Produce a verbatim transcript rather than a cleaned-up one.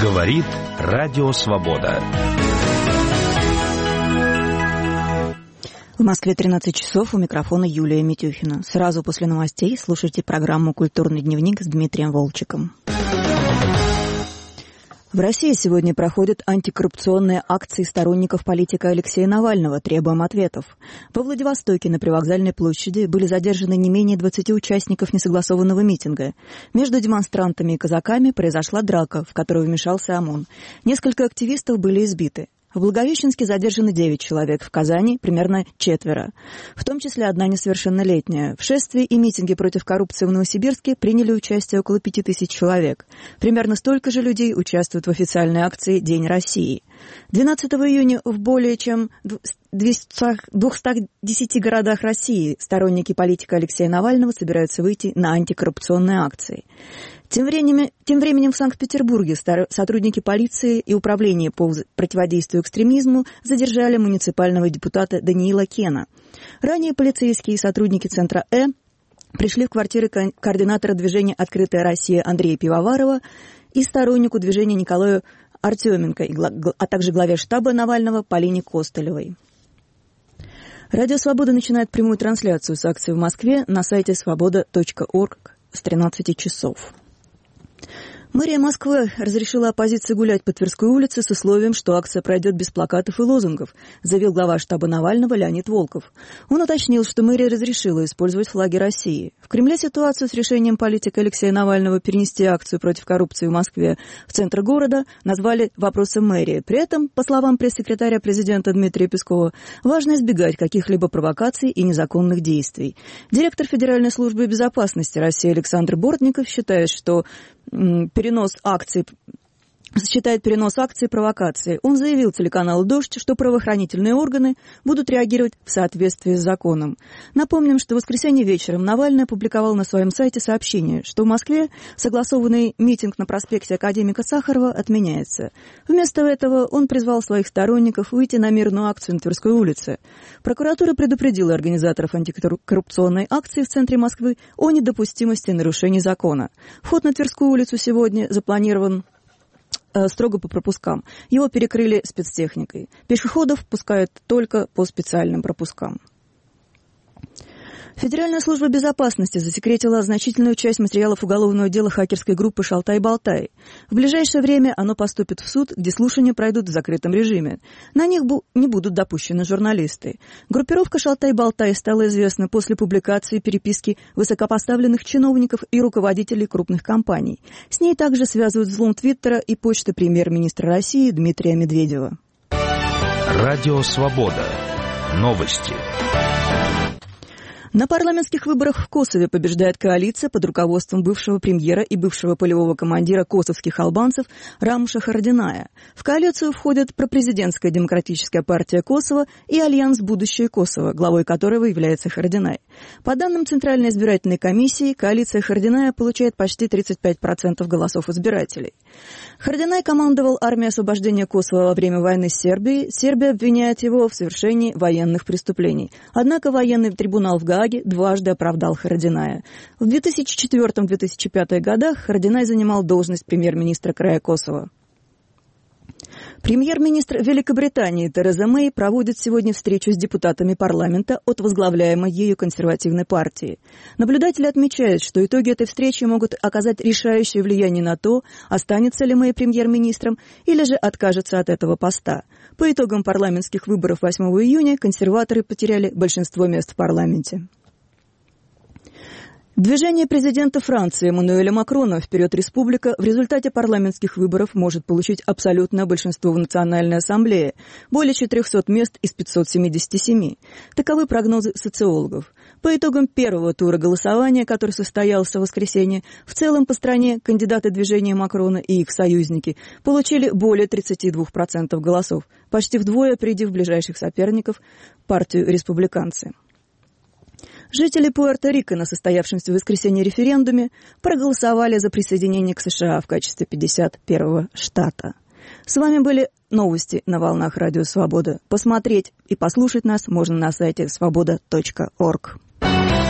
Говорит Радио Свобода. В Москве тринадцать часов, у микрофона Юлия Митюхина. Сразу после новостей слушайте программу «Культурный дневник» с Дмитрием Волчиком. В России сегодня проходят антикоррупционные акции сторонников политика Алексея Навального «Требуем ответов». Во Владивостоке на Привокзальной площади были задержаны не менее двадцати участников несогласованного митинга. Между демонстрантами и казаками произошла драка, в которую вмешался ОМОН. Несколько активистов были избиты. В Благовещенске задержаны девять человек, в Казани примерно четверо, в том числе одна несовершеннолетняя. В шествии и митинге против коррупции в Новосибирске приняли участие около пяти тысяч человек. Примерно столько же людей участвуют в официальной акции «День России». двенадцатого июня в более чем двухстах десяти городах России сторонники политика Алексея Навального собираются выйти на антикоррупционные акции. Тем временем, тем временем в Санкт-Петербурге сотрудники полиции и управления по противодействию экстремизму задержали муниципального депутата Даниила Кена. Ранее полицейские и сотрудники Центра Э пришли в квартиры координатора движения «Открытая Россия» Андрея Пивоварова и стороннику движения Николаю Артеменко, а также главе штаба Навального Полине Костылевой. Радио «Свобода» начинает прямую трансляцию с акции в Москве на сайте свобода точка орг с тринадцати часов. Мэрия Москвы разрешила оппозиции гулять по Тверской улице с условием, что акция пройдет без плакатов и лозунгов, заявил глава штаба Навального Леонид Волков. Он уточнил, что мэрия разрешила использовать флаги России. В Кремле ситуацию с решением политика Алексея Навального перенести акцию против коррупции в Москве в центр города назвали вопросом мэрии. При этом, по словам пресс-секретаря президента Дмитрия Пескова, важно избегать каких-либо провокаций и незаконных действий. Директор Федеральной службы безопасности России Александр Бортников считает, что перенос акций, считает перенос акций провокацией. Он заявил телеканалу «Дождь», что правоохранительные органы будут реагировать в соответствии с законом. Напомним, что в воскресенье вечером Навальный опубликовал на своем сайте сообщение, что в Москве согласованный митинг на проспекте Академика Сахарова отменяется. Вместо этого он призвал своих сторонников выйти на мирную акцию на Тверской улице. Прокуратура предупредила организаторов антикоррупционной акции в центре Москвы о недопустимости нарушений закона. Вход на Тверскую улицу сегодня запланирован строго по пропускам. Его перекрыли спецтехникой. Пешеходов пускают только по специальным пропускам. Федеральная служба безопасности засекретила значительную часть материалов уголовного дела хакерской группы «Шалтай-Болтай». В ближайшее время оно поступит в суд, где слушания пройдут в закрытом режиме. На них бу- не будут допущены журналисты. Группировка «Шалтай-Болтай» стала известна после публикации переписки высокопоставленных чиновников и руководителей крупных компаний. С ней также связывают взлом Твиттера и почты премьер-министра России Дмитрия Медведева. Радио «Свобода». Новости. На парламентских выборах в Косове побеждает коалиция под руководством бывшего премьера и бывшего полевого командира косовских албанцев Рамуша Харадиная. В коалицию входят пропрезидентская демократическая партия Косово и Альянс «Будущее Косово», главой которого является Харадинай. По данным Центральной избирательной комиссии, коалиция Харадиная получает почти тридцать пять процентов голосов избирателей. Харадинай командовал армией освобождения Косово во время войны с Сербией. Сербия обвиняет его в совершении военных преступлений. Однако военный трибунал в Гааге дважды оправдал Харадиная. В две тысячи четвёртом — две тысячи пятом годах Харадинай занимал должность премьер-министра края Косово. Премьер-министр Великобритании Тереза Мэй проводит сегодня встречу с депутатами парламента от возглавляемой ею консервативной партии. Наблюдатели отмечают, что итоги этой встречи могут оказать решающее влияние на то, останется ли Мэй премьер-министром или же откажется от этого поста. По итогам парламентских выборов восьмого июня консерваторы потеряли большинство мест в парламенте. Движение президента Франции Эммануэля Макрона «Вперед, республика» в результате парламентских выборов может получить абсолютное большинство в Национальной ассамблее – более четырехсот мест из пятисот семидесяти семи. Таковы прогнозы социологов. По итогам первого тура голосования, который состоялся в воскресенье, в целом по стране кандидаты движения Макрона и их союзники получили более тридцати двух процентов голосов, почти вдвое опередив ближайших соперников – партию республиканцы. Жители Пуэрто-Рико на состоявшемся в воскресенье референдуме проголосовали за присоединение к США в качестве пятьдесят первого штата. С вами были новости на волнах Радио Свобода. Посмотреть и послушать нас можно на сайте свобода точка орг.